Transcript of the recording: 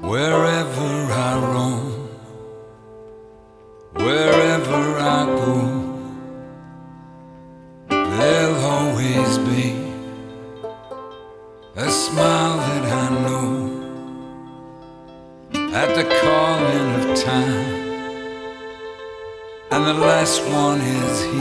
Wherever I roam, wherever I go, there'll always be a smile that I know at the calling of time, and the last one is here.